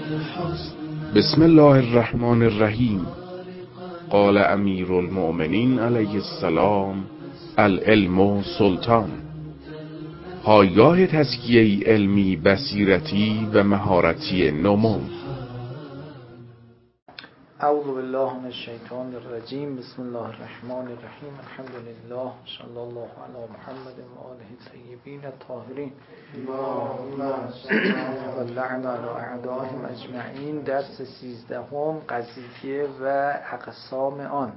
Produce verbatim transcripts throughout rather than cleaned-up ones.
بسم الله الرحمن الرحیم. قال امیر المؤمنین علیه السلام: العلم سلطان. پایگاه تزکیه علمی، بصیرتی و مهارتی نمو. اعوذ بالله من الشیطان الرجیم. بسم الله الرحمن الرحیم. الحمد لله، صلی الله علی محمد و آله الطیبین الطاهرین و لعن علی اعدائهم اجمعین. درس سیزدهم، قضیه و اقسام آن.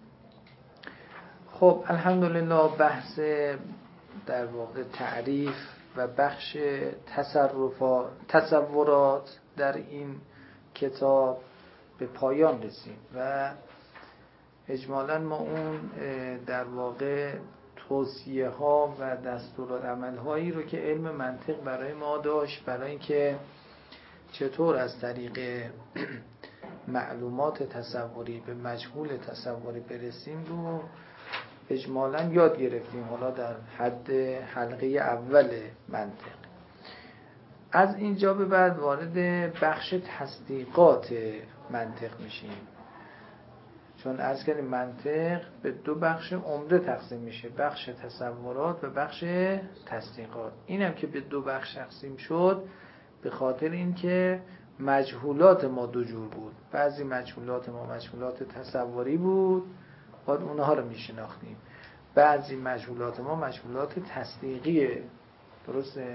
خب الحمدلله، بحث در واقع تعریف و بخش تصرفات تصورات در این کتاب به پایان رسید و اجمالاً ما اون در واقع توصیه ها و دستورالعمل هایی رو که علم منطق برای ما داشت برای اینکه چطور از طریق معلومات تصوری به مجهول تصوری برسیم رو اجمالاً یاد گرفتیم. حالا در حد حلقه اول منطق. از اینجا به بعد وارد بخش تصدیقات منطق میشیم، چون عرض کردیم منطق به دو بخش عمده تقسیم میشه، بخش تصورات و بخش تصدیقات. اینم که به دو بخش تقسیم شد به خاطر اینکه مجهولات ما دو جور بود. بعضی مجهولات ما مجهولات تصوری بود، باید اونها رو میشناختیم. بعضی مجهولات ما مجهولات تصدیقیه. درسته؟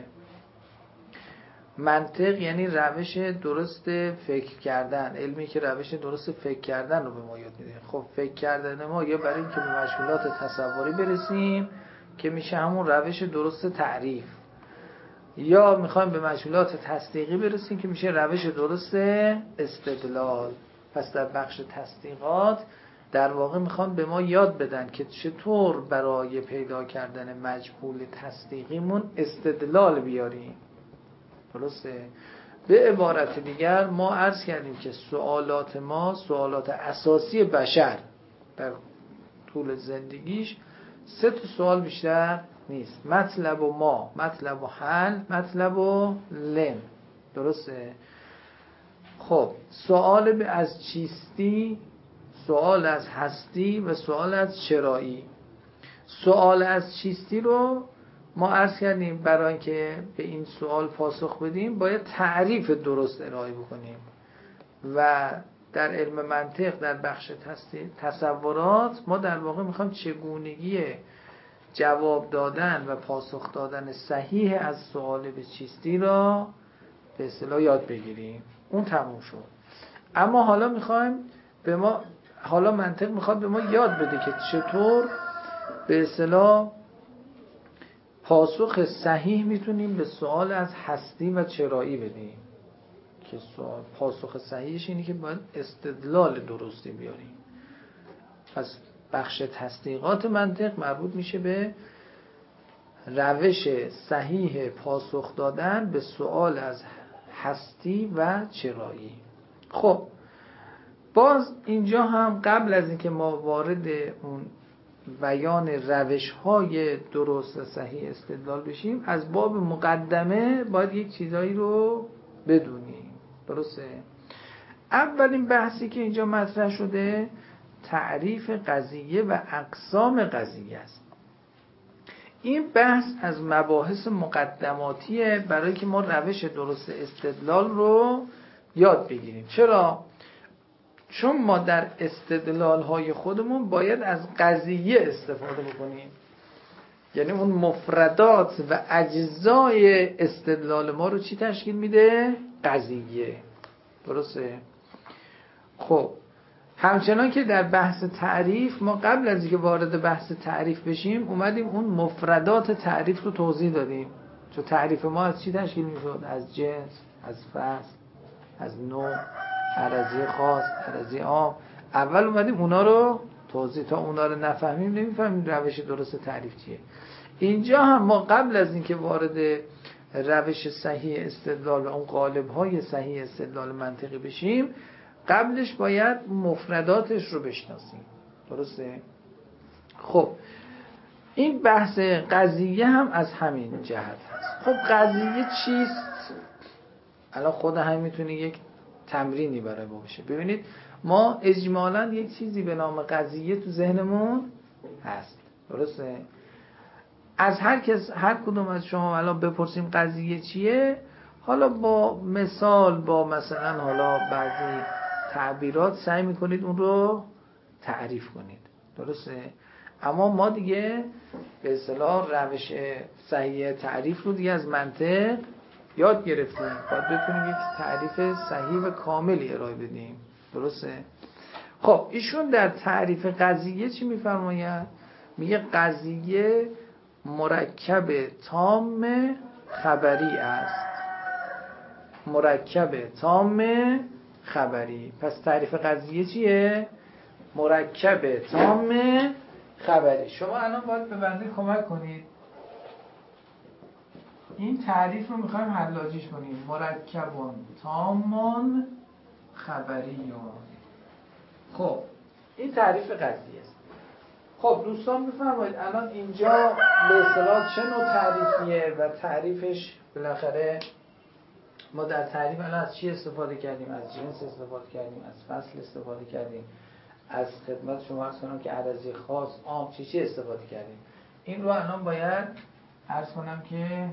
منطق یعنی روش درست فکر کردن، علمی که روش درست فکر کردن رو به ما یاد میده. خب فکر کردن ما یا برای اینکه به مشغولات تصوری برسیم که میشه همون روش درست تعریف، یا میخوایم به مشغولات تصدیقی برسیم که میشه روش درست استدلال. پس در بخش تصدیقات در واقع میخوام به ما یاد بدن که چطور برای پیدا کردن مجهول تصدیقیمون استدلال بیاریم. درسته؟ به عبارت دیگر ما عرض کردیم که سوالات ما، سوالات اساسی بشر در طول زندگیش سه تا سوال بیشتر نیست: مطلب و ما، مطلب و حل، مطلب و لم. درسته؟ خب سوال از چیستی، سوال از هستی و سوال از چرایی. سوال از چیستی رو ما عرض کردیم برای اینکه به این سوال پاسخ بدیم باید تعریف درست ارائه بکنیم و در علم منطق در بخش تصورات ما در واقع میخوایم چگونگی جواب دادن و پاسخ دادن صحیح از سوال به چیستی را به اصطلاح یاد بگیریم. اون تموم شد. اما حالا میخوایم به ما حالا منطق میخواد به ما یاد بده که چطور به اصطلاح پاسخ صحیح میتونیم به سوال از هستی و چرایی بدیم. که سوال پاسخ صحیحش اینه که باید استدلال درستی بیاریم. پس بخش تصدیقات منطق مربوط میشه به روش صحیح پاسخ دادن به سوال از هستی و چرایی. خب باز اینجا هم قبل از اینکه ما وارد اون بیان روش‌های درست و صحیح استدلال بشیم، از باب مقدمه باید یک چیزایی رو بدونیم. درسته؟ اولین بحثی که اینجا مطرح شده تعریف قضیه و اقسام قضیه است. این بحث از مباحث مقدماتیه برای که ما روش درست استدلال رو یاد بگیریم. چرا؟ چون ما در استدلال های خودمون باید از قضیه استفاده بکنیم. یعنی اون مفردات و اجزای استدلال ما رو چی تشکیل میده؟ قضیه. درسته؟ خب همچنان که در بحث تعریف ما قبل از اینکه وارد بحث تعریف بشیم اومدیم اون مفردات تعریف رو توضیح دادیم. چون تعریف ما از چی تشکیل میشد؟ از جنس، از فصل، از نوع، عرضی خاص، عرضی عام. اول اومدیم اونا رو توضیح، تا اونا رو نفهمیم نمیفهمیم روش درست تعریف چیه. اینجا هم ما قبل از اینکه وارد روش صحیح استدلال و اون قالب‌های صحیح استدلال منطقی بشیم قبلش باید مفرداتش رو بشناسیم. درسته؟ خب این بحث قضیه هم از همین جهت هست. خب قضیه چیست؟ الان خود هم میتونه یک تمرینی برای ما بشه. ببینید ما اجمالاً یک چیزی به نام قضیه تو ذهنمون هست، درسته؟ از هر کس، هر کدوم از شما الان بپرسیم قضیه چیه، حالا با مثال، با مثلا حالا بعضی تعبیرات سعی میکنید اون رو تعریف کنید، درسته؟ اما ما دیگه به اصطلاح روش صحیح تعریف رو دیگه از منطق یاد گرفتیم، باید بتونیم یک تعریف صحیح و کاملی ارائه بدیم، درسته؟ خب ایشون در تعریف قضیه چی میفرماید؟ میگه قضیه مرکب تام خبری است. مرکب تام خبری. پس تعریف قضیه چیه؟ مرکب تام خبری. شما الان باید به بنده کمک کنید، این تعریف رو میخوایم حلاجیش کنیم. مرکبون تامون خبری. خب این تعریف قضیه است. خب دوستان بفرمایید الان اینجا به اصطلاح چه نوع تعریفیه و تعریفش بالاخره ما در تعریف الان از چی استفاده کردیم؟ از جنس استفاده کردیم، از فصل استفاده کردیم، از خدمت شما عرض کنم که عرضی خاص عام چی چی استفاده کردیم. این رو الان باید عرض کنم که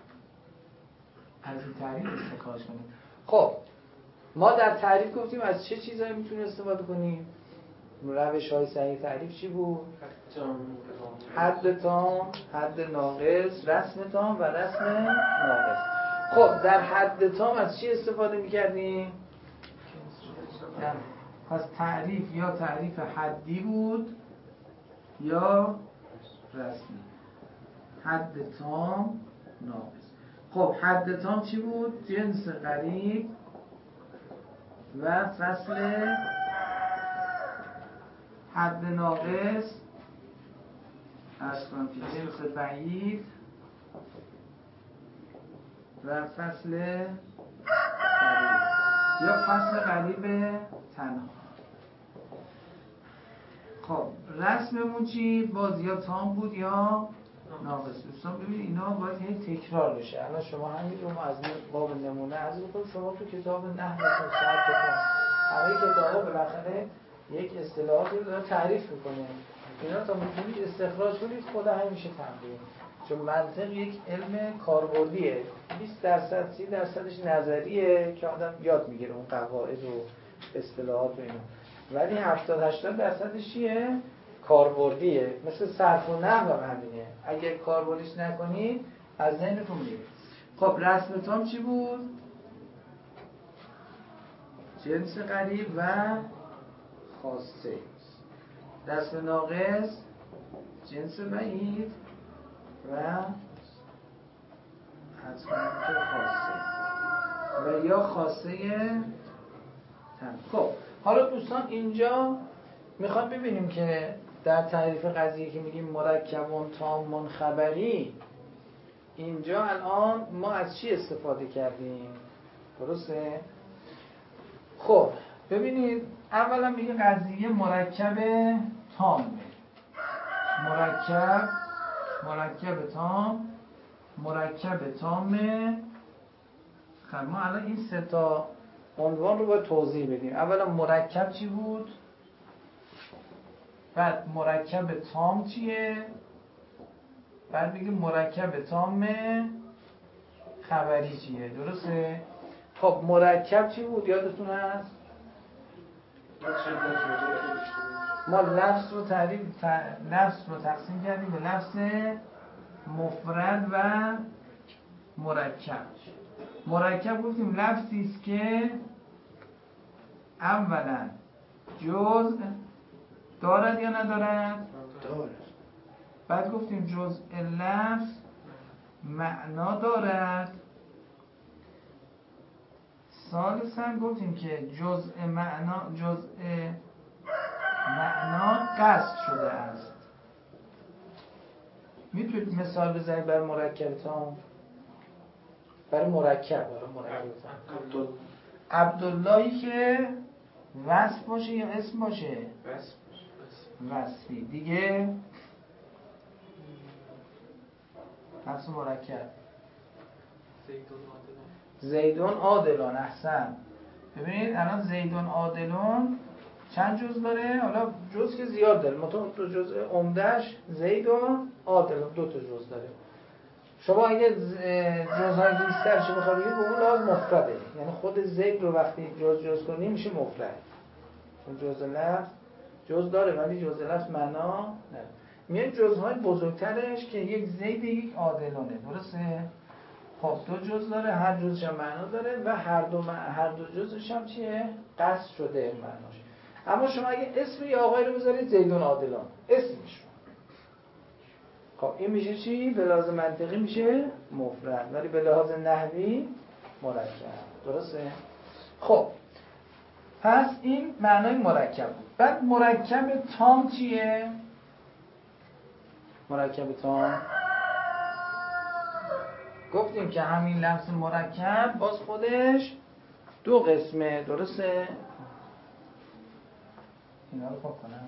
از این تعریف استخراج کنیم. خب ما در تعریف گفتیم از چه چیزایی میتونیم استفاده کنیم؟ روش های صحیح تعریف چی بود؟ حد تام، حد ناقص، رسم تام و رسم ناقص. خب در حد تام از چی استفاده میکردیم؟ پس تعریف یا تعریف حدی بود یا رسمی. حد تام، ناقص. خب حد تام چی بود؟ جنس قریب و فصل. حد ناقص عرض کنم که جنس بعید و فصل قریب یا فصل قریب تنها. خب رسممون چی؟ باز یا تام بود یا ناقص. دوستان ببینید اینا باید هی تکرار بشه. الان شما همین رو از باب نمونه عرض بکنم، شما تو کتاب نحوتون، صرفتون، همه کتابا بالاخره یک اصطلاحاتی رو داره تعریف میکنه. اینا تا میتونید استخراج کنید خدا همیشه تمرین. چون منطق یک علم کاربردیه. بیست درصد سی درصدش نظریه که آدم یاد میگیره اون قواعد و اصطلاحات و اینا. ولی هفتاد هشتاد درصدش چیه؟ کاربردیه. مثل صرف و نحو هم همینه. اگه کاربردیش نکنید از ذهنتون میره. خب رسم تام چی بود؟ جنس قریب و خاصه. رسم ناقص جنس بعید و از که خاصه و یا خاصه تن. خب حالا دوستان اینجا میخوام ببینیم که در تعریف قضیه که میگیم مرکبون تامون خبری، اینجا الان ما از چی استفاده کردیم؟ درسته؟ خب ببینید اولا میگه قضیه مرکب تامه. مرکب مرکب تام مرکب تامه. خب ما الان این سه تا عنوان رو باید توضیح بدیم. اولا مرکب چی بود؟ بعد مرکب تام چیه؟ بعد میگه مرکب تام خبری چیه؟ درسته؟ خب مرکب چی بود؟ یادتون هست؟ ما لفظ رو تعریف لفظ رو تقسیم کردیم به لفظ مفرد و مرکب. مرکب گفتیم لفظی است که اولا جزء دارد یا ندارد؟ دارد. بعد گفتیم جزء لفظ معنا دارد. ثالثاً گفتیم که جزء معنا جزء معنا قصد شده است. میتونید مثال بزنید برای مرکب تام؟ برای مرکب برای مرکب تام عبداللهی که وصف باشه یا اسم باشه؟ وصفی. دیگه لفظ مرکب زیدون عادلان. احسن. ببینید الان زیدون عادلون چند جز داره؟ حالا جز که زیاد داره، مثلا دو جز عمدهش زیدون عادلون دو تا جز داره. شما اگه جزهای بیشترش بخواد بگید به اون لحاظ مفرده، یعنی خود زید رو وقتی جز جز کنی میشه مفرد، چون جز لفظ جز داره ولی جز لفظ معنا نداره. میاد جزهای بزرگترش که یک زید یک عادلونه، درسته؟ خب دو جز داره، هر جزش هم معنا داره و هر دو هر دو جزش هم چیه؟ قصد شده معناش. اما شما اگه اسم یه آقای رو بذارید زیدون عادلان، اسمش خب این میشه چی؟ به لحاظ منطقی میشه مفرد، ولی به لحاظ نحوی مرکب، درسته؟ خب پس این معنای مرکب بود. بعد مرکب تام چیه؟ مرکب تام گفتیم که همین لفظ مرکب باز خودش دو قسمه، درسته؟ اینا رو پاک کنم.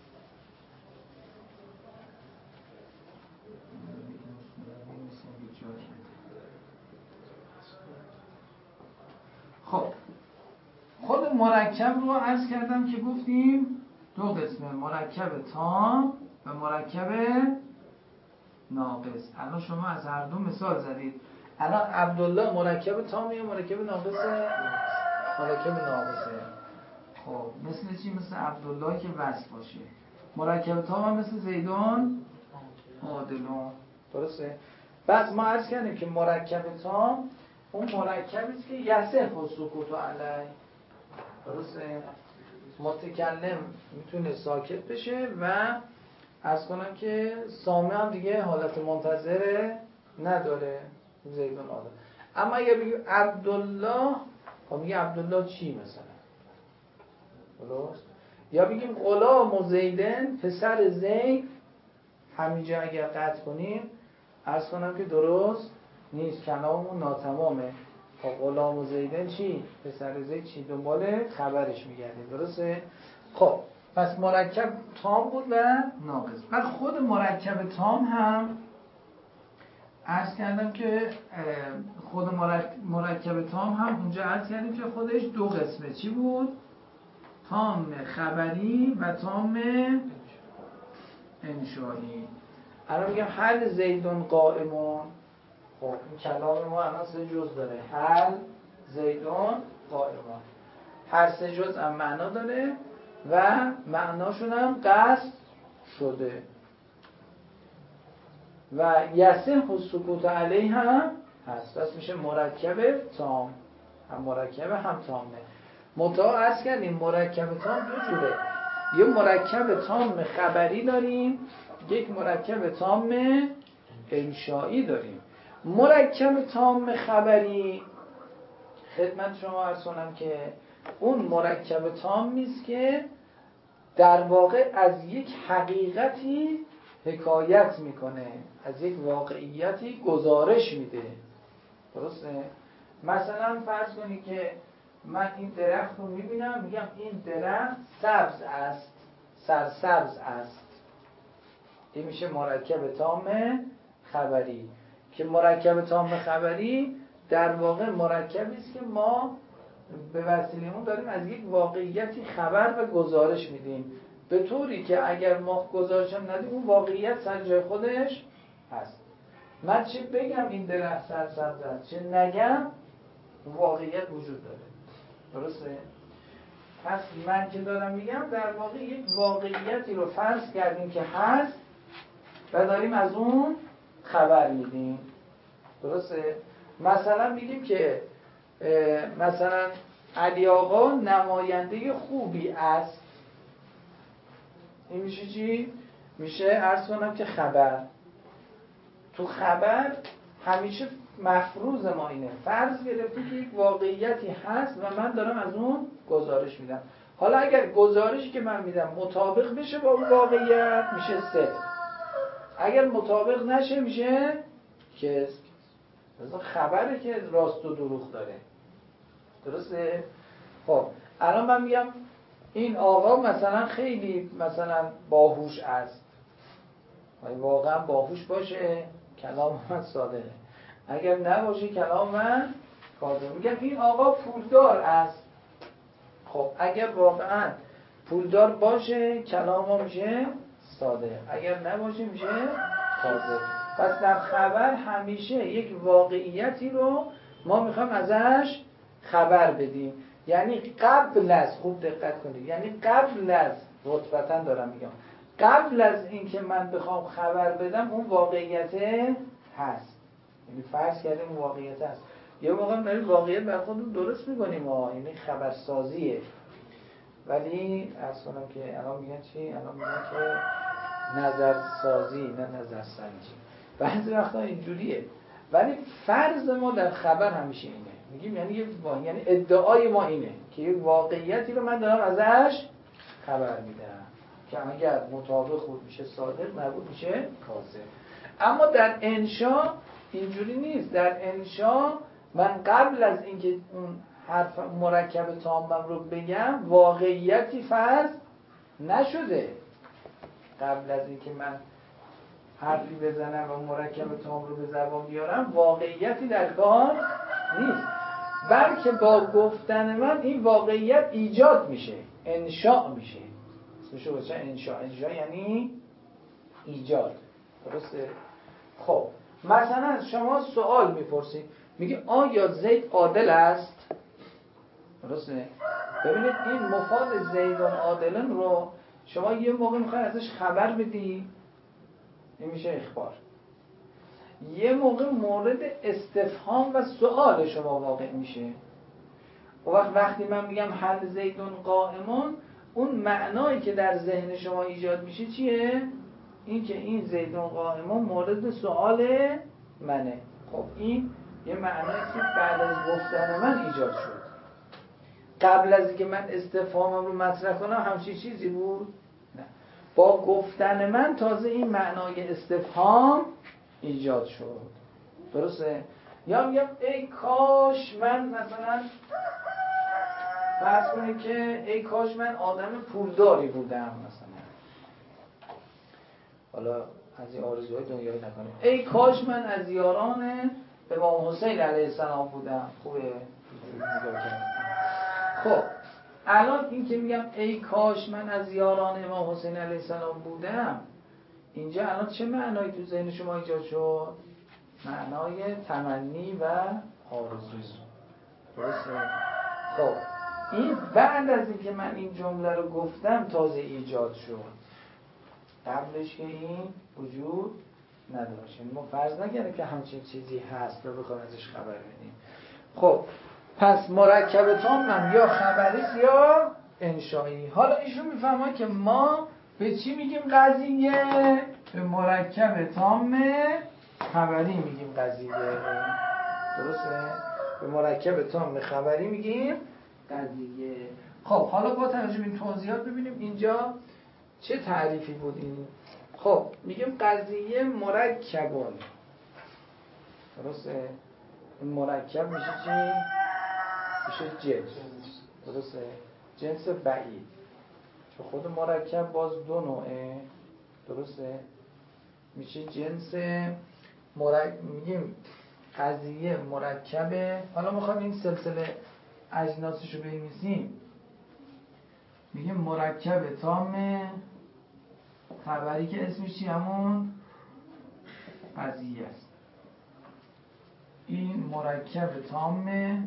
خب خود مرکب رو عرض کردم که گفتیم دو قسمه، مرکب تام و مرکب ناقص. الان شما از هر دو مثال زدید. الان عبدالله مرکب تام یا مرکب ناقصه؟ مرکب ناقصه. خب مثل چی؟ مثل عبدالله که وصل باشه. مرکب تام هم مثل زیدون عادلون، درسته؟ بعد ما عرض کردیم که مرکب تام اون مرکبی است که یصح السکوت علیه، درسته؟ متکلم میتونه ساکت بشه و عرض کنم که سامع هم دیگه حالت منتظره نداره، زیدون عادل. اما اگه بگیم عبدالله، خب میگه عبدالله چی مثلا؟ درست؟ یا بگیم غلام و زیدن پسر زید، همینجا اگر قطع کنیم عرض کنم که درست نیست، کلاممون ناتمامه. خب غلام و زیدن چی؟ پسر زید چی؟ دنبال خبرش میگردیم، درسته؟ خب پس مرکب تام بود و ناقص. بعد خود مرکب تام هم عرض کردم که خود مرکب تام هم اونجا عرض کردیم که خودش دو قسمه، چی بود؟ تام خبری و تام انشایی. الان میگم هل زیدون قائمون، خب این کلام ما الان سه جز داره، هل زیدون قائمون، هر سه جز هم معنا داره و معناشون هم قصد شده و یصح السکوت علیه هم هست، پس میشه مرکب تام، هم مرکب هم تامه. متأ عرض کردیم مرکب تام دو جوره، یه مرکب تام خبری داریم، یک مرکب تام انشایی داریم. مرکب تام خبری خدمت شما عرض کنم که اون مرکب تام میست که در واقع از یک حقیقتی حکایت میکنه، از یک واقعیتی گزارش میده، درسته؟ مثلا فرض کنی که من این درخت رو میبینم، میگم این درخت سبز است، سرسبز است، این میشه مرکب تام خبری. که مرکب تام خبری در واقع مرکبی است که ما به وسیله اون داریم از یک واقعیتی خبر و گزارش میدیم، به طوری که اگر ما گزارشم ندیم اون واقعیت سر جای خودش هست. من چه بگم این درخت سرسبز است، چه نگم واقعیت وجود داره، درسته؟ پس من که دارم میگم در واقع یک واقعیتی رو فرض کردیم که هست و داریم از اون خبر میدیم، درسته؟ مثلا میگیم که مثلا علی آقا نماینده خوبی است، این میشه چی؟ میشه عرض کنم که خبر. تو خبر همیشه مفروض ما اینه، فرض گرفتی که یک واقعیتی هست و من دارم از اون گزارش میدم. حالا اگر گزارشی که من میدم مطابق بشه با اون واقعیت میشه صدق، اگر مطابق نشه میشه کذب. مثلا خبره که راست و دروغ داره، درسته؟ خب الان من میگم این آقا مثلا خیلی مثلا باهوش است، واقعا باهوش باشه کلام من صادقه، اگر نباشه کلام من کاذب. میگم این آقا پولدار است، خب اگر واقعا پولدار باشه کلام ها میشه ساده، اگر نباشه میشه کاذب. پس در خبر همیشه یک واقعیتی رو ما میخوایم ازش خبر بدیم، یعنی قبل از، خوب دقت کنید، یعنی قبل از، رتبتاً دارم میگم، قبل از اینکه من بخوام خبر بدم اون واقعیت هست. یعنی فرض کردیم اون واقعیت هست، یه موقع داریم واقعیت بر خودمون درست میکنیم ها، یعنی خبرسازیه. ولی عرض کنم که الان میگن چی؟ الان میگن که نظرسازی نه نظرسنجی. بعضی وقتا اینجوریه. ولی فرض ما در خبر همیشه اینه، میگیم یعنی یعنی ادعای ما اینه که یک واقعیتی رو من دارم ازش خبر میدم که اگر مطابق بود میشه صادق، نبود میشه کاذب. اما در انشا اینجوری نیست. در انشا من قبل از اینکه اون حرف مرکب تامم رو بگم واقعیتی فرض نشده. قبل از اینکه من حرفی بزنم و مرکب تام رو به زبان بیارم واقعیتی در کار نیست، بلکه با گفتن من این واقعیت ایجاد میشه، انشاء میشه. اسمشو بچه انشاء. انشاء یعنی ایجاد. درسته؟ خب مثلا شما سوال میپرسید، میگه آیا زید عادل است؟ درسته؟ ببینید این مفاد زیدون عادلن رو شما یه موقع میخواید ازش خبر بدی، این میشه اخبار. یه موقع مورد استفهام و سوال شما واقع میشه. و وقت وقتی من میگم هل زیدون قائمون، اون معنایی که در ذهن شما ایجاد میشه چیه؟ این که این زیدون قائمون مورد سوال منه. خب این یه معنایی که بعد از گفتن من ایجاد شد. قبل از اینکه من استفهامم رو مطرح کنم همچین چیزی بود؟ نه. با گفتن من تازه این معنای استفهام ایجاد شد. درسته؟ یا میگم ای کاش من مثلا فرض کنید که ای کاش من آدم پولداری بودم مثلا، حالا از این آرزوهای دنیایی نکنیم، ای کاش من از یاران امام حسین علیه السلام بودم. خوبه؟ نگاه کردم. خب الان این که میگم ای کاش من از یاران امام حسین علیه السلام بودم، اینجا الان چه معنایی تو ذهن شما ایجاد شد؟ معنای تمنی و آرزو. درسته؟ خب این بعد از اینکه من این جمله رو گفتم تازه ایجاد شد، قبلش که این وجود نداشت. ما فرض نکردیم که همچین چیزی هست و بخوایم ازش خبر بدیم. خب پس مرکب تام یا خبریست یا انشایی. حالا ایشون میفهمه که ما به چی میگیم قضیه؟ به مرکب تام خبری میگیم قضیه. درسته؟ به مرکب تام خبری میگیم قضیه. خب حالا با توجه به این توضیحات ببینیم اینجا چه تعریفی بود این. خب میگیم قضیه مرکبون. درسته؟ این مرکب میشه چی؟ میشه جنس. درسته؟ جنس بعید. چون خود مرکب باز دو نوعه. درسته؟ میشه جنس مرکب. میگیم قضیه مرکبه. حالا میخوایم این سلسله اجناسشو بنویسیم. میگیم مرکب تام خبری که اسمش چی؟ همون قضیه است. این مرکب تام،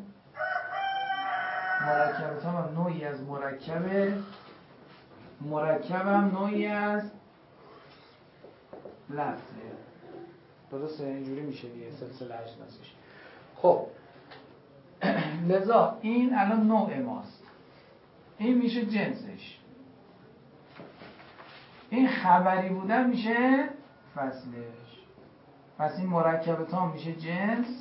مرکب تام هم نوعی از مرکب، مرکب هم نوعی از لفظه. درسته؟ اینجوری میشه دیگه سلسله اجناسش. خب لذا این الان نوع ماست، این میشه جنسش. این خبری بودن میشه فصلش. پس این مرکب تام میشه جنس،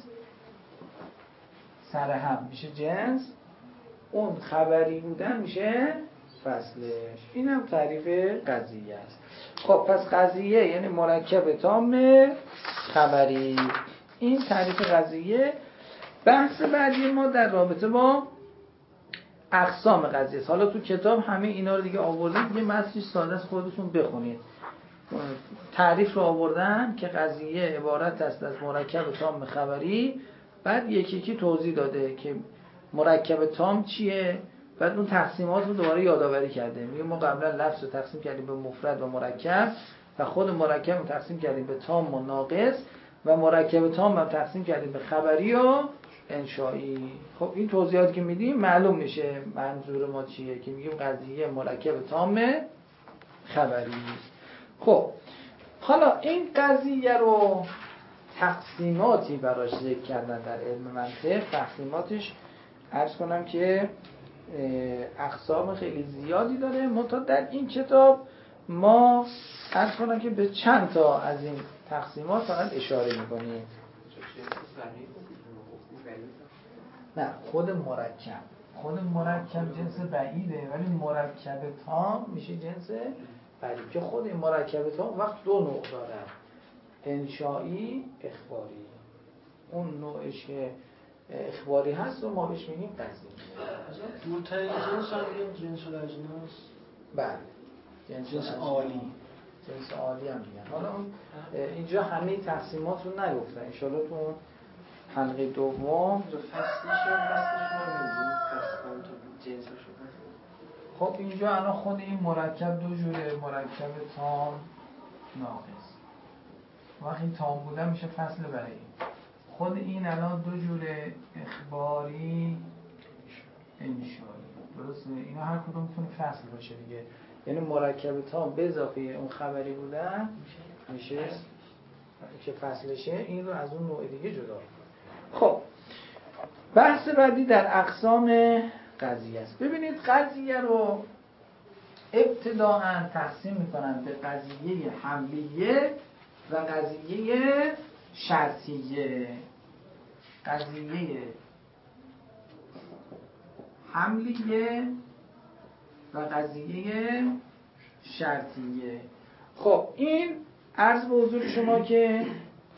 سر هم میشه جنس، اون خبری بودن میشه فصلش. این هم تعریف قضیه است. خب پس قضیه یعنی مرکب تام خبری. این تعریف قضیه. بحث بعدی ما در رابطه با اقسام قضیه است. حالا تو کتاب همه اینا رو دیگه آوردید، یه متنش ساده است خودتون بخونید. تعریف رو آوردن که قضیه عبارت است از مرکب تام خبری، بعد یکی یکی توضیح داده که مرکب تام چیه، بعد اون تقسیمات رو دوباره یادآوری کرده. میگه ما قبلا لفظ رو تقسیم کردیم به مفرد و مرکب و خود مرکب رو تقسیم کردیم به تام و ناقص و مرکب تام هم تقسیم کردیم به خبری و انشایی. خب این توضیحاتی که میدیم معلوم میشه منظور ما چیه که میگیم قضیه مرکب تام خبری. خب حالا این قضیه رو تقسیماتی براش ذکر کردن در علم منطق. تقسیماتش عرض کنم که اقسام خیلی زیادی داره. منتها در این کتاب ما عرض کنم که به چند تا از این تقسیمات فقط اشاره میکنیم. نه خود مرکب خود مرکب جنس بعیده، ولی مرکب تام میشه جنس بعید که خود این مرکب تام وقت دو نوع داره، انشایی اخباری. اون نوعش که اخباری هست و ما بهش میگیم قضیه. منتهی جنس هم میگیم جنس الاجناس. بله جنس, جنس عالی جنس عالی هم میگن. حالا اینجا همه تقسیمات رو نگفتن، ان شاءالله تو حلقه دوم فصلش فصلش رو میگیم فصل تو جنسش. خب اینجا الان خود این مرکب دو جوره، مرکب تام ناقص. وقتی تام بودن میشه فصل بعید. خود این الان دو جوره، اخباری انشایی. درسته؟ اینا هر کدوم میتونه فصل باشه دیگه. یعنی مرکب تام به اضافه اون خبری بودن میشه که فصلشه. این رو از اون نوع دیگه جدا. خب بحث بعدی در اقسام قضیه است. ببینید قضیه رو ابتداءً تقسیم میکنن به قضیه حملیه و قضیه شرطیه. قضیه حملیه و قضیه شرطیه. خب این عرض به حضور شما که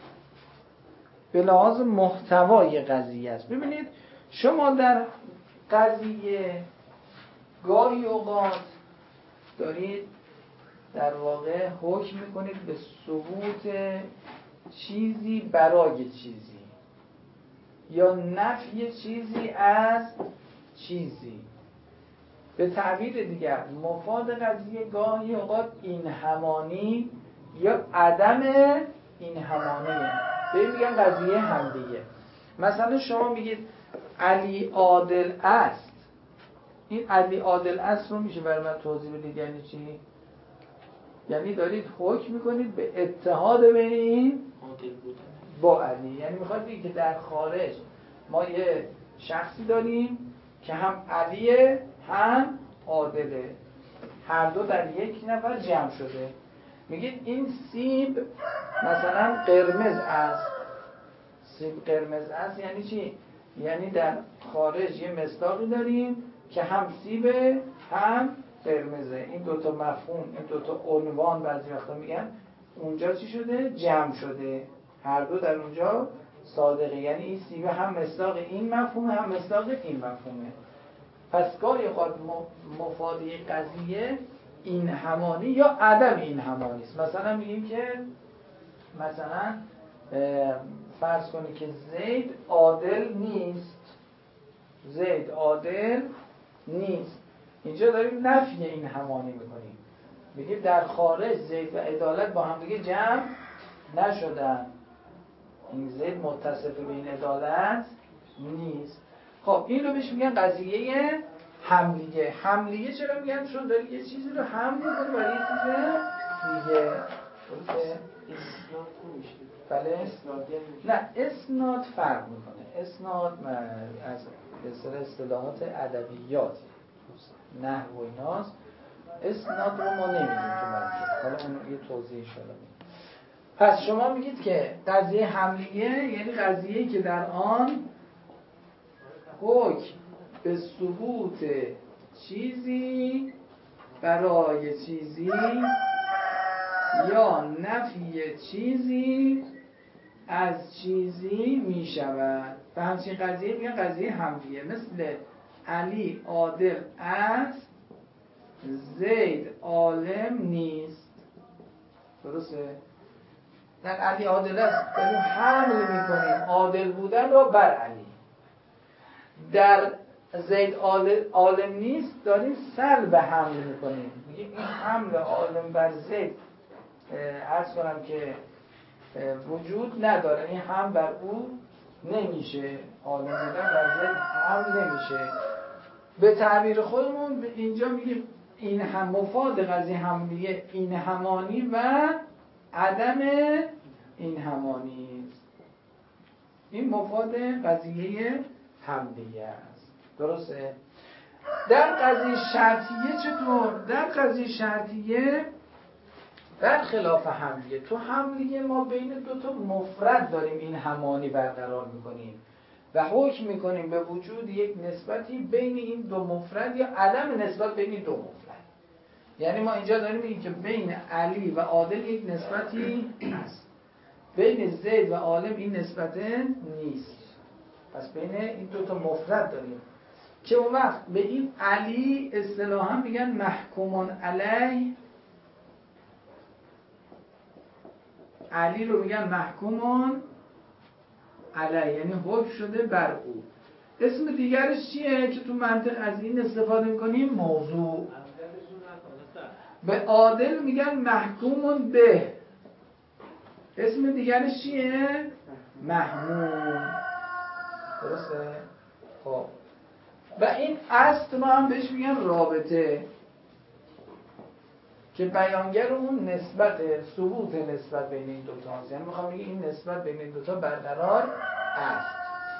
به لحاظ محتوای قضیه است. ببینید شما در قضیه گاهی اوقات دارید در واقع حکم میکنید به ثبوت چیزی برای چیزی یا نفی چیزی از چیزی. به تعبیر دیگر مفاد قضیه گاهی اوقات این همانی یا عدم این همانیه. به این میگن قضیه حملیه. مثلا شما میگید علی عادل است. این علی عادل است رو میشه برای من توضیح بدید یعنی چی؟ یعنی دارید حکم میکنید به اتحاد بین این با علی. یعنی میخواد بگید که در خارج ما یه شخصی داریم که هم علیه هم عادله، هر دو در یک نفر جمع شده. میگید این سیب مثلا قرمز است. سیب قرمز است یعنی چی؟ یعنی در خارج یه مصداقی داریم که هم سیبه هم قرمزه. این دوتا مفهوم، این دوتا عنوان بعضی وقتا میگن اونجا چی شده؟ جمع شده. هر دو در اونجا صادقه. یعنی این سیبه هم مصداق این مفهومه هم مصداق این مفهومه. پس گاهی اوقات مفادی قضیه این همانی یا عدم این همانی است. مثلا میگیم که مثلا فرض کنی که زید عادل نیست. زید عادل نیست. اینجا داریم نفی این همانی میکنیم. میگیم در خارج زید و عدالت با هم دیگه جمع نشدن. این زید متصف به این عدالت نیست. خب این رو بهش میگن قضیه حملیه. حملیه چرا میگن؟ چون داری یه چیزی رو حمل میکنی برای یه چیز دیگه. بله؟ نه اسناد فرق میکنه. اسناد از اصطلاحات ادبیات نحو و ایناست. اسناد رو ما نمیدیم تو منطق. حالا اون یه توضیح شده. پس شما میگید که قضیه حملیه یعنی قضیه‌ای که در آن حکم به ثبوت چیزی برای چیزی یا نفی چیزی از چیزی می شود. و همچین قضیه میگن قضیه حملیه. مثل علی عادل است، زید عالم نیست. درسته؟ در علی عادل است داریم حمل میکنیم عادل بودن را بر علی. در زید عالم نیست داریم سلب حمل میکنیم، میگیم این حمل عالم بر زید عرض کنم که وجود نداره، این حمل بر او نمیشه، عالم بودن بر زید حمل نمیشه. به تعبیر خودمون اینجا میگیم این هم مفاد قضیه حملیه این همانی و عدم این همانی است. این مفاد قضیه حملیه است. درسته؟ در قضیه شرطیه چطور؟ در قضیه شرطیه در خلاف حملیه، تو حملیه ما بین دو تا مفرد داریم این همانی برقرار میکنیم و حکم میکنیم به وجود یک نسبتی بین این دو مفرد یا عدم نسبت بین این دو مفرد. یعنی ما اینجا داریم میگیم که بین علی و عادل یک نسبتی هست، بین زید و عالم این نسبت نیست. پس بین این دو تا مفرد داریم که اون وقت به این علی اصطلاحا میگن محکومون علیه، علی رو میگن محکومون علیه یعنی حکم شده بر او. اسم دیگرش چیه که تو منطق از این استفاده میکنیم؟ موضوع. به عادل میگن محکومون به، اسم دیگرش چیه؟ محمول. درسته؟ خب و این اصل رو هم بهش میگن رابطه که بیانگر اون نسبت ثبوت نسبت بین این دوتا هست. یعنی میخوام بگم این نسبت بین این دوتا برقرار است.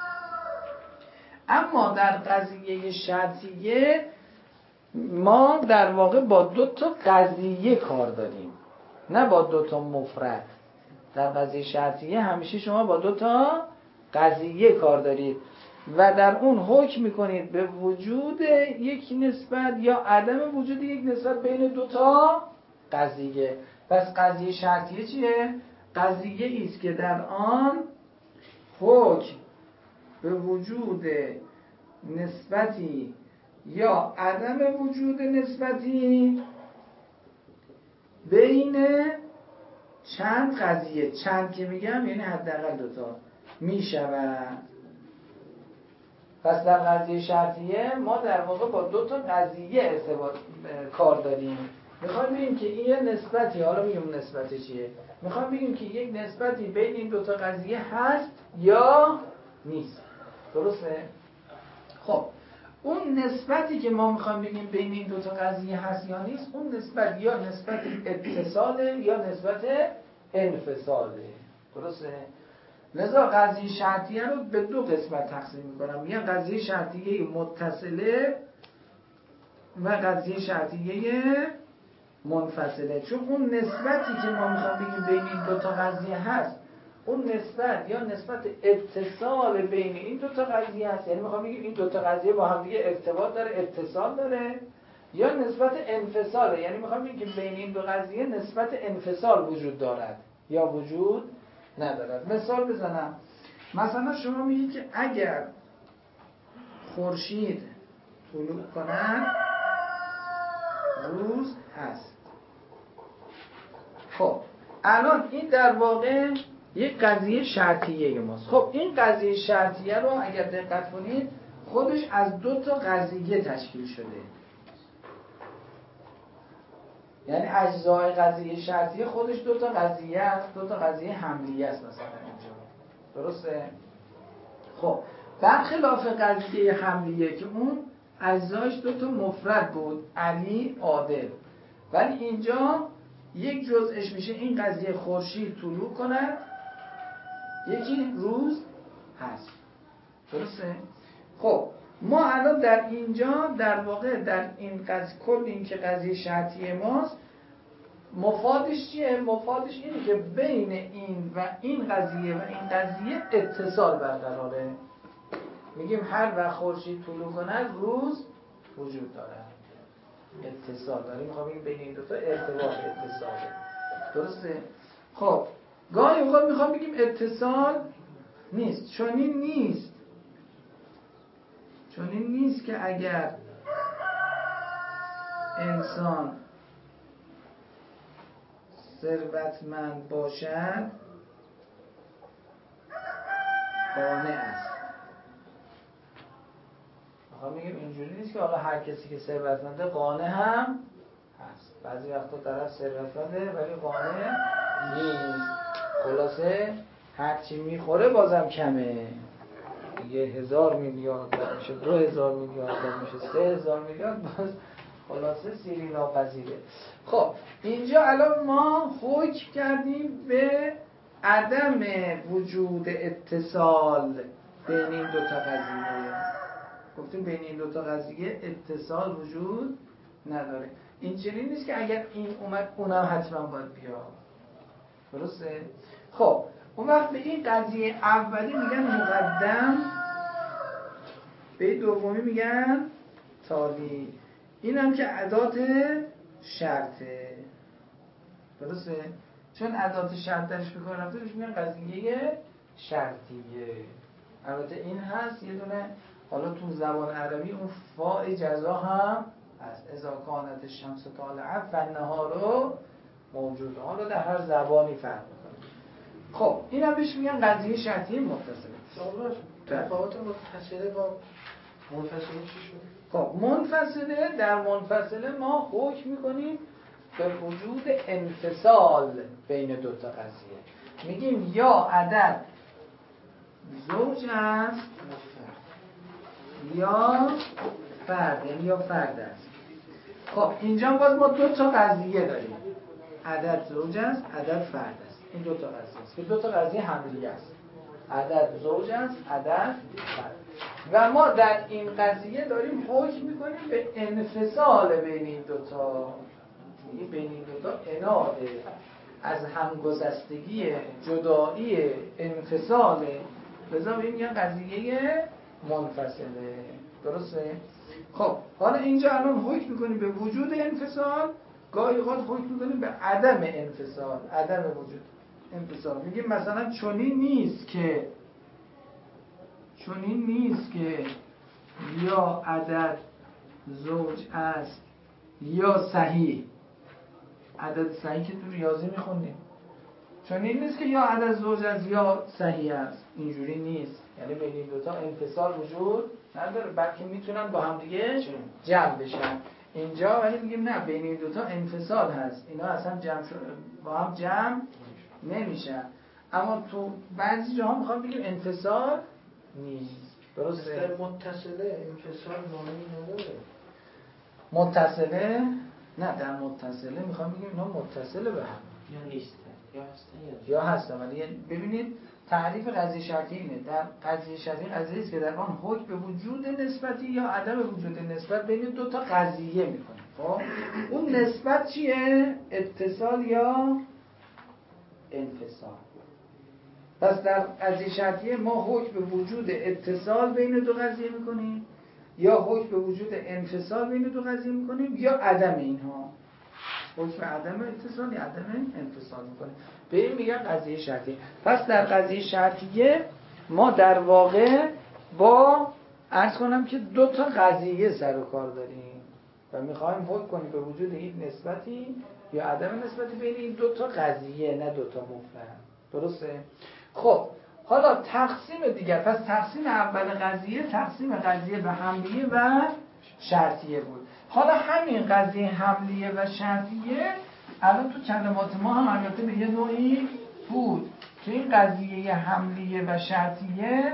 اما در قضیه شرطیه ما در واقع با دو تا قضیه کار داریم، نه با دو تا مفرد. در قضیه شرطیه همیشه شما با دو تا قضیه کار دارید و در اون حکم میکنید به وجود یک نسبت یا عدم وجود یک نسبت بین دو تا قضیه. پس قضیه شرطیه چیه؟ قضیه است که در آن حکم به وجود نسبتی یا عدم وجود نسبتی بین چند قضیه، چند که میگم یعنی حداقل دوتا میشود. پس در قضیه شرطیه ما در واقع با دو تا قضیه ارتباط کار داریم. میخوایم بگیم که این یه نسبتی، حالا میگیم نسبت چیه، میخوایم بگیم که یک نسبتی بین این دو تا قضیه هست یا نیست. درسته؟ خب اون نسبتی که ما میخوایم بگیم بین این دو تا قضیه هست یا نیست، اون نسبت یا نسبت اتصاله یا نسبت انفصاله. درسته؟ لذا قضیه شرطیه رو به دو قسمت تقسیم میکنم، یا قضیه شرطیه متصله و قضیه شرطیه منفصله. چون اون نسبتی که ما میخوایم بگیم بین این دو تا قضیه هست، اون نسبت یا نسبت اتصال بین این دو تا قضیه هست، یعنی میخوام بگیم این دو تا قضیه با هم دیگه ارتباط داره، اتصال داره، یا نسبت انفصاله، یعنی میخوام بگیم که بین این دو قضیه نسبت انفصال وجود دارد یا وجود ندارد. مثال بزنم، مثلا شما میگید که اگر خورشید طلوع کند روز هست. خب الان این در واقع یک قضیه شرطیه ماست. خب این قضیه شرطیه رو اگر دقت کنید خودش از دو تا قضیه تشکیل شده، یعنی اجزای قضیه شرطیه خودش دو تا قضیه است، دو تا قضیه حملیه است مثلا اینجا. درسته؟ خب برخلاف قضیه حملیه که اون اجزایش دو تا مفرد بود، علی عادل، ولی اینجا یک جزءش میشه این قضیه خورشید طلوع کند، یکی روز هست. درسته؟ خب ما الان در اینجا در واقع در این قضیه کل این که قضیه شرطیه ماست، مفادش چیه؟ مفادش اینه که بین این و این قضیه و این قضیه اتصال برقراره. میگیم هر وقت خورشید طلوع کند روز وجود داره، اتصال داره. میخوام بگیم بین این دو تا ارتباط اتصاله. درسته؟ خب گاهی اوقات میخوام بگیم اتصال نیست، چنین نیست، چنین نیست که اگر انسان ثروتمند باشد قانع است. میخوام میگیم اینجوری نیست که حالا هر کسی که ثروتمنده قانع هم هست. بعضی وقتا طرف ثروتمنده ولی قانع نیست. خلاصه هرچی میخوره بازم کمه. یه هزار میلیارد در میشه، دو هزار میلیارد در میشه، سه هزار میلیارد، باز خلاصه سیری ناپذیره. خب اینجا الان ما حکم کردیم به عدم وجود اتصال بین این دو تا قضیه. گفتیم بین این دو تا قضیه اتصال وجود نداره. این چنین نیست که اگر این اومد اونم حتما باید بیاد. درسته؟ خب اون وقت به این قضیه اولی میگن مقدم، به دومی میگن تالی. این هم که ادات شرطه. درسته؟ چون ادات شرط درش بکار رفته بهش میگن قضیه شرطیه. البته این هست یه دونه، حالا تو زبان عربی اون فاء جزا هم هست، اذا کانت الشمس طالعه فالنهار موجود. حالا در هر زبانی فرق میکنه. خب این هم بهش میگن قضیه شرطی متصله. شما تفاوت متصله با منفصله چی شد؟ خب منفصله، در منفصله ما حکم میکنیم به وجود انفصال بین دو تا قضیه. میگیم یا عدد زوج است یا فرد، یعنی یا فرد است. خب اینجا باز ما دو تا قضیه داریم، عدد زوج است، عدد فرد است. این دو تا قضیه است که دو تا قضیه هملیه است. عدد زوج است، عدد فرد. و ما در این قضیه داریم حکم میکنیم به انفصال بین این دو تا. این بین این دو تا اناده از همگسستگی، جدایی، انفصال. لذا میگن قضیه منفصله. درسته؟ خب حالا اینجا الان حکم میکنیم به وجود انفصال، گاهی اوقات حکم میکنیم به عدم انفصال، عدم وجود انفصال. میگیم مثلا چنین نیست که چنین نیست که یا عدد زوج است یا صحیح. عدد صحیح که تو ریاضی میخونیم، چنین نیست که یا عدد زوج است یا صحیح است. اینجوری نیست، یعنی بین این دوتا انفصال وجود نداره، بلکه میتونن با هم دیگه جمع بشن. اینجا ولی میگیم نه، بین این دوتا انفصال هست، اینا اصلا جمع شد با هم جمع نمیشن. اما تو بعضی جاها میخوام بگیم انفصال نیست. درسته؟ در متصله انفصال معنی نداره. متصله نه، در متصله میخوام بگیم اینا متصله به هم یا نیست یا هستن یا هستن. ولی ببینید تعریف قضیه شرطی اینه، در قضیه شرطی قضیه است که در آن حکم به وجود نسبتی یا عدم وجود نسبت بین دو تا قضیه میکنه. خب اون نسبت چیه؟ اتصال یا انفصال. پس در قضیه شرطی ما حکم به وجود اتصال بین دو قضیه میکنیم، یا حکم به وجود انفصال بین دو قضیه میکنیم، یا عدم اینها. حکم عدم اتصال یا عدم انفصال میکنیم، به این میگن قضیه شرطیه. پس در قضیه شرطیه ما در واقع با عرض کنم که دو تا قضیه سر و کار داریم و میخوایم حکم کنیم به وجود این نسبتی یا عدم نسبتی بین این دو تا قضیه، نه دو تا مفرد. درسته؟ خب حالا تقسیم دیگر. پس تقسیم اول قضیه تقسیم قضیه به حملیه و شرطیه بود. حالا همین قضیه حملیه و شرطیه الان تو کلمات ما هم البته به یه نوعی بود که این قضیه حملیه و شرطیه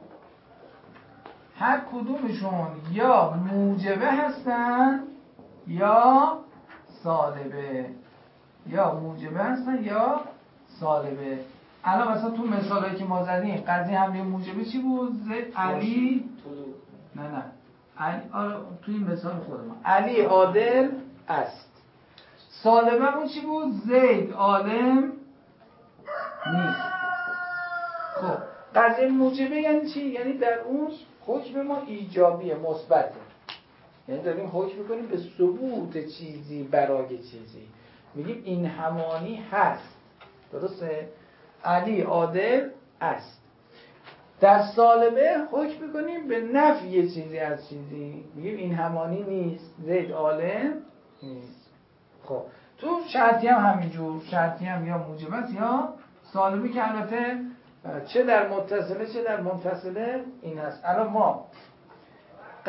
هر کدومشون یا موجبه هستن یا سالبه، یا موجبه هستن یا سالبه. الان مثلا تو مثالایی که ما زدیم قضیه حملیه موجبه چی بود؟ ز علی نه نه علی، آره توی مثال خودمون علی عادل است. سالبه اون چی بود؟ زید عالم نیست. خب قضیه موجبه یعنی چی؟ یعنی در اون حکم ما ایجابیه، مثبته، یعنی داریم حکم میکنیم به ثبوت چیزی برای چیزی. میگیم این همانی هست. درسته؟ علی عادل است. در سالبه حکم میکنیم به نفی چیزی از چیزی، میگیم این همانی نیست، زید عالم نیست. خب تو شرطی هم همینجور، شرطی هم یا موجب است یا سالبه که البته چه در متصله چه در منفصله این هست. الان ما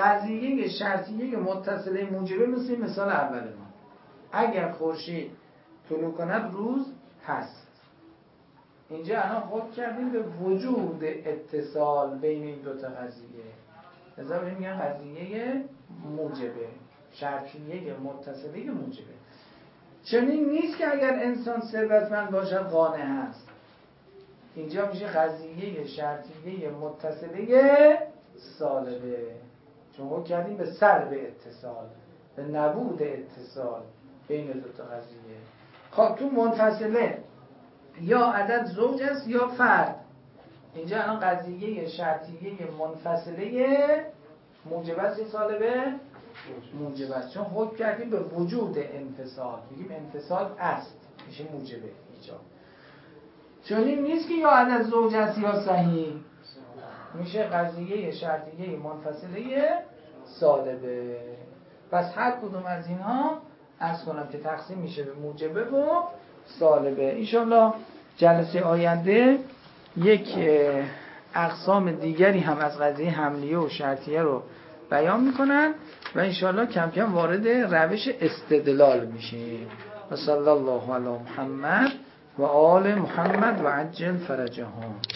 قضیه شرطیه متصله موجبه مثل مثال اول ما. اگر خورشید طلوع کند روز هست. اینجا الان خود کردیم به وجود اتصال بین این دو تا قضیه. لذا بهش میگن قضیه موجبه، شرطیه متصله موجبه. چنین نیست که اگر انسان ثروتمند باشد قانع هست. اینجا میشه قضیه شرطیه متصله سالبه، چون ما کردیم به سلب اتصال، به نبود اتصال بین دو تا قضیه. خب تو منفصله یا عدد زوج است یا فرد. اینجا الان قضیه شرطیه منفصله موجبه است یا سالبه؟ موجبه است، چون حکم کردیم به وجود انفصال. میگیم انفصال است، میشه موجبه ایجاب. چون این نیست که یا عدد زوج است یا صحیح، میشه قضیه شرطیه منفصله سالبه. پس هر کدوم از اینها عرض کنم که تقسیم میشه به موجبه و سالبه. انشالله جلسه آینده یک اقسام دیگری هم از قضیه حملیه و شرطیه رو بیان میکنن و انشالله کم کم وارد روش استدلال میشیم. و صلی الله علی محمد و آل محمد و عجل فرجهم.